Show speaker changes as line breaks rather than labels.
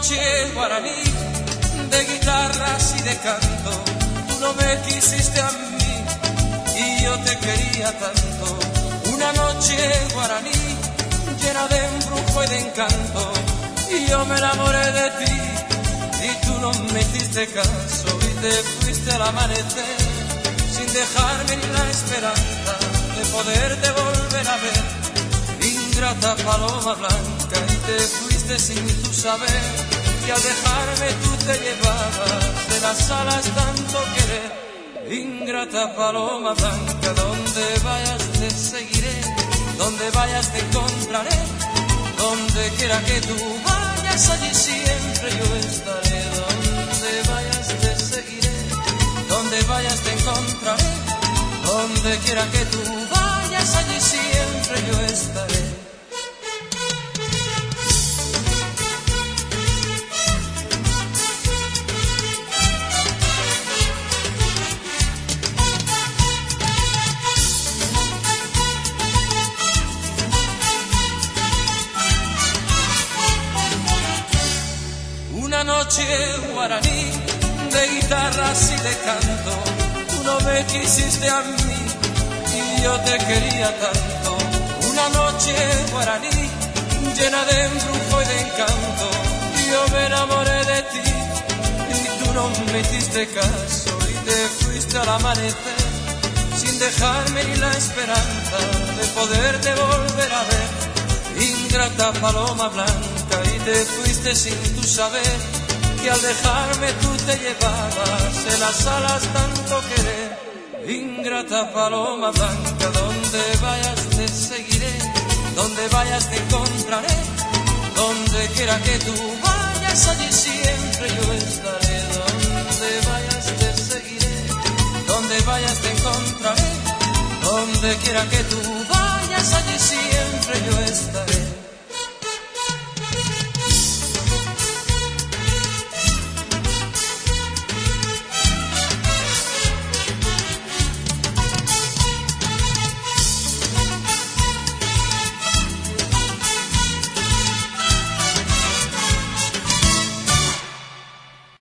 noche guaraní de guitarras y de canto. Tú no me quisiste a mí y yo te quería tanto. Una noche guaraní llena de embrujo y de encanto, y yo me enamoré de ti y tú no me hiciste caso y te fuiste al amanecer sin dejarme ni la esperanza de poderte volver a ver. Ingrata paloma blanca, y te fuiste sin tu saber, y al dejarme tú te llevabas de las alas tanto querer. Ingrata paloma blanca, donde vayas te seguiré, donde vayas te encontraré, donde quiera que tú vayas allí siempre yo estaré. Donde vayas te seguiré, donde vayas te encontraré, donde quiera que tú vayas allí siempre yo estaré. Una noche guaraní de guitarras y de canto. Tú no me quisiste a mí y yo te quería tanto. Una noche guaraní llena de embrujo y de encanto, y yo me enamoré de ti y tú no me hiciste caso y te fuiste al amanecer sin dejarme ni la esperanza de poderte volver a ver. Ingrata paloma blanca, y te fuiste sin tu saber, que al dejarme tú te llevabas en las alas tanto querer. Ingrata paloma blanca, donde vayas te seguiré, donde vayas te encontraré, donde quiera que tú vayas allí siempre yo estaré. Donde vayas te seguiré, donde vayas te encontraré, donde quiera que tú vayas allí siempre yo estaré.